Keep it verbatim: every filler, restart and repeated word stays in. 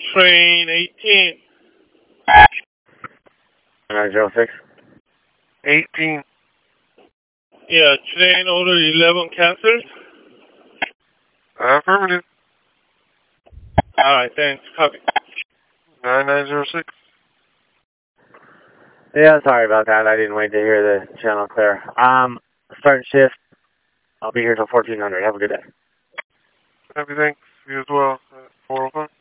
train eighteen. nine zero six. eighteen. Yeah, train order eleven canceled. Affirmative. Alright, thanks. Copy. nine nine zero six. Yeah, sorry about that. I didn't wait to hear the channel clear. Um, starting shift. I'll be here till fourteen hundred. Have a good day. Happy thanks. You as well. four oh five.